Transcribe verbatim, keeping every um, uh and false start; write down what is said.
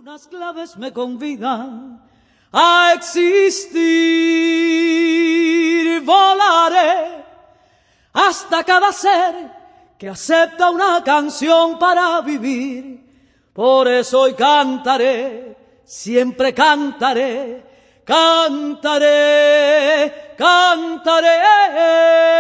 Unas claves me convidan a existir, volaré hasta cada ser que acepta una canción para vivir. Por eso hoy cantaré, siempre cantaré, cantaré, cantaré.